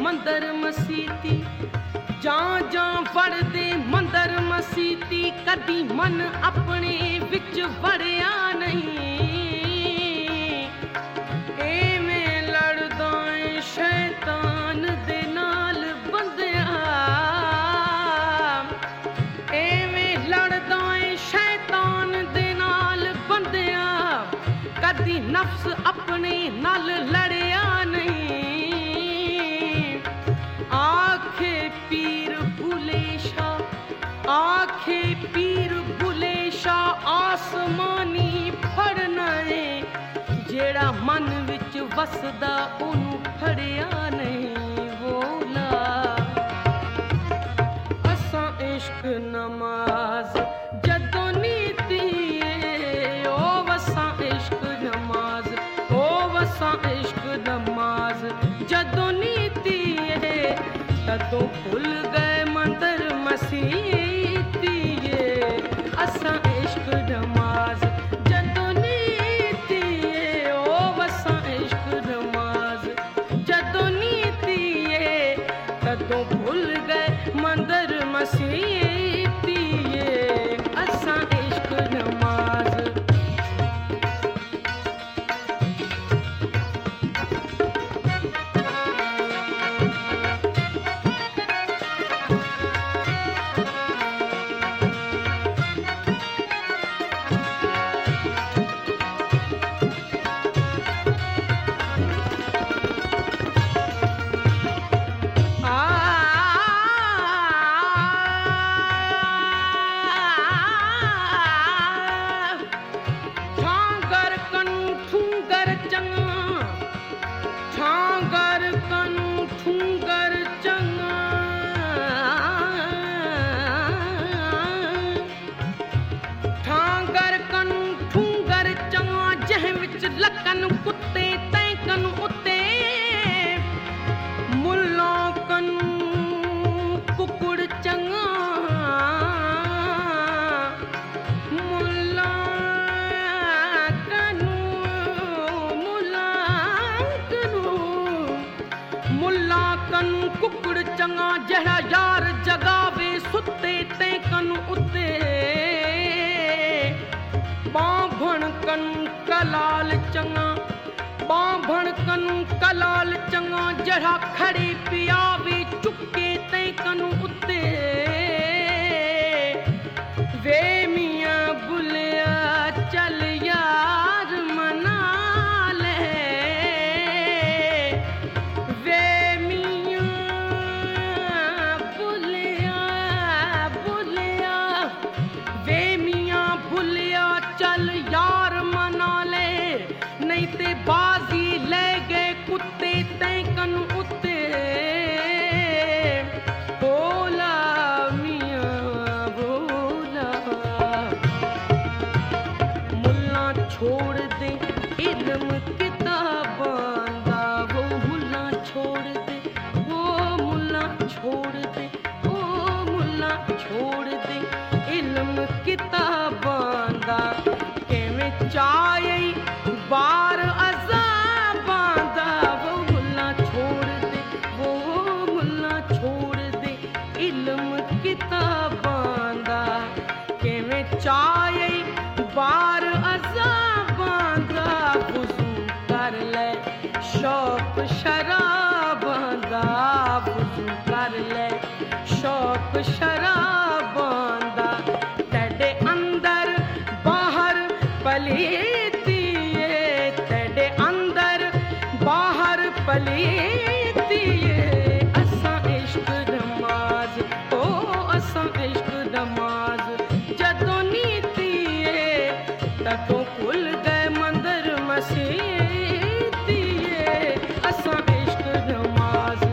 मंदर मसीती जां जां वड़दे मंदर मसीती कदी मन अपने विच वड़िया नहीं एवें लड़दा ऐ शैतान दे नाल बंदिया एवें लड़दा ऐ शैतान दे नाल बंदिया कदी नफ्स अपने नाल लड़िया नहीं आखे पीर बुले शाह आखे पीर बुले शाह आसमानी फड़ना है जेड़ा मन विच वसदा ओनू फड़िया नहीं वोला असां इश्क नमाज जदों नीती ओ वसां इश्क नमाज ओ वसां इश्क नमाज जदों नीती तदों भुल गए मंदर मसीती असां इश्क नमाज जदों नीती ओ वसां इश्क नमाज जदों नीती तदों भुल गए मंदर मसीती असां इश्क नमाज लकन कुत्ते तैकन उत्ते मुल्लों कन कुकुड़ चंगा मुल्ला कनु मुल्ला कन कुकुड़ चंगा जड़ा यार जगावे सुते तैकन उत्ते बाभण कन कलाल चंगा बाभण कन कलाल चंगा जड़ा खड़े पियावे चुके तै कनु उत्ते वे मियां बुलिया चल यार मना ले वे मियां बुलिया बुलिया वे मियां बुलिया चल यार मना ले नहीं ते बाजी ले गए कुत्ते तैकन उत्ते बोला मियां बोला मुल्ला छोड़ दे इल्म किताबां दा वो मुल्ला छोड़ दे वो मुल्ला छोड़ दे वो मुल्ला छोड़ दे इल्म किताबां दा केवें चाहे बार अज़ाबां दा वो मुल्ला छोड़ दे वो मुल्ला छोड़ दे इल्म किताबां दा केवें चाहे बार अज़ाबां दा वुज़ू कर ले शौक शराबां दा वुज़ू कर ले शौक शराबां दा तेरे अंदर बाहर पलीती तेरे अंदर बाहर पलीती असां इश्क नमाज ओ असां इश्क नमाज जदों नीती तदों भुल गए मंदर मसीती असां इश्क नमाज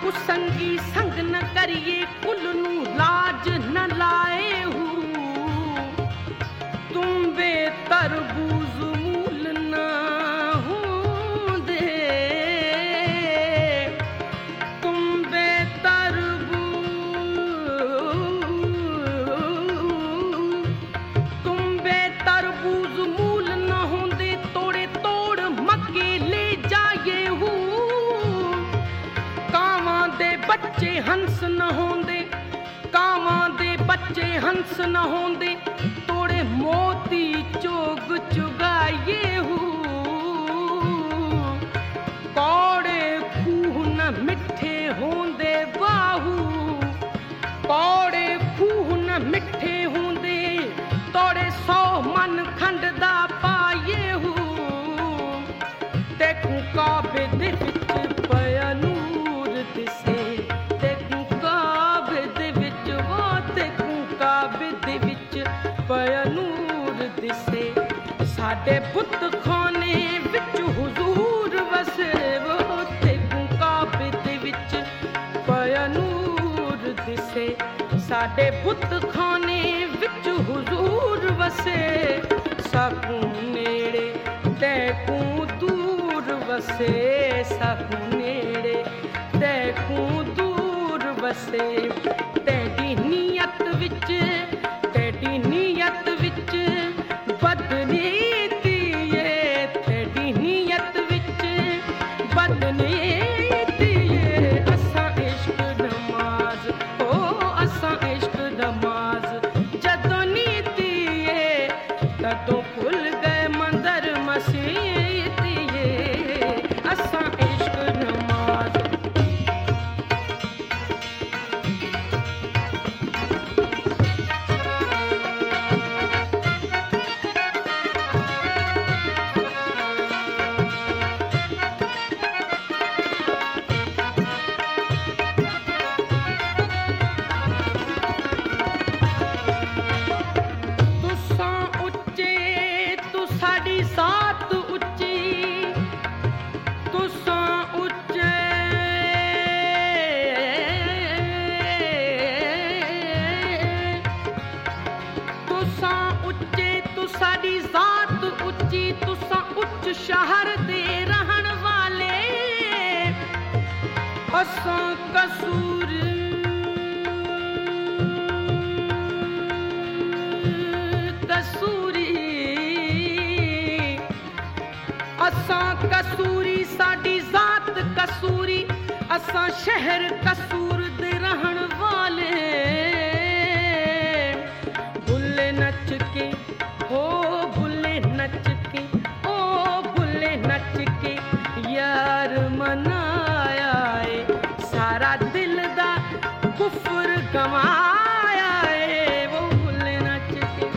कुसंगी संग न करिए कुल नू लाज न लाए हूँ तुम बेतरबूज मूल न होंदे तुम बेतरबूज मूल न होंदे तोड़े तोड़ मक्के ले जाए हूँ बच्चे हंस न होंदे कावां दे बच्चे हंस न होंदे तोड़े मोती चोग चुगाए कौड़े खूह न मिठे होंदे बाहू कौड़े खूह न मिठे होंदे तोड़े 100 मन खंड दा पाए तेकू काबे दे विच पया नूर दिसे पया नूर दिसे साडे बुत खाने विच हुजूर वसे वो तेकू काबे दे विच पया नूर दिसे साडे बुत खाने विच हुजूर वसे साकू नेड़े तैकू दूर वसे साकू नेड़े तैकू दूर वसे तेरी नीयत विच बदनीती तेरी नीयत विच बदनीती असां इश्क नमाज ओ असां इश्क नमाज जदों नीती तदों भुल गए मंदर मसीती असां इश्क नमाज शहर दे रहन वाले असां कसूर कसूरी असां कसूरी साडी जात कसूरी असां शहर कसूर दे रहन वाले भुल्ले नच के हो भुल्ले नच के नच के यार मनाया है सारा दिल दा कुफर गवाया है वो भुल्ले नच के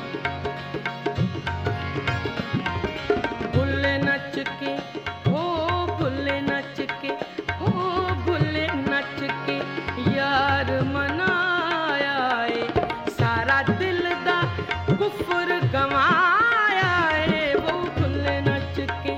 भुल्ले नच के हो भुल्ले नच के हो भुल्ले नच के यार मनाया है सारा दिल दा कुफर गवाया है वो भुल्ले नच के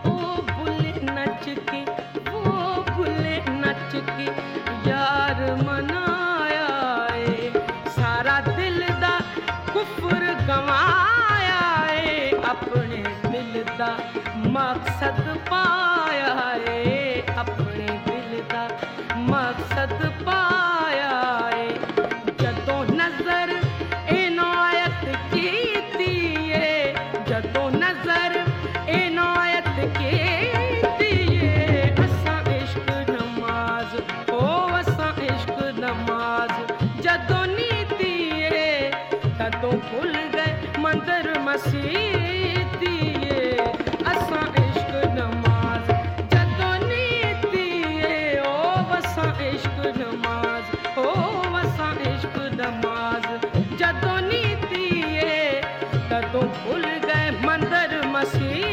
यार मनाया है सारा दिल दा कुफर गवाया है अपने दिल दा मकसद पाया है अपने दिल दा मकसद पाया है जदों नजर इनायत कीती है जदों नजर इनायत कीती है असां इश्क नमाज ओ असां इश्क नमाज जदों नीती है तदों भुल गए मंदर मसीती है असां इश्क नमाज जदों नीती है ओ असां इश्क नमाज ओ असां इश्क नमाज जदों नीती है तदों भुल गए मंदर मसीती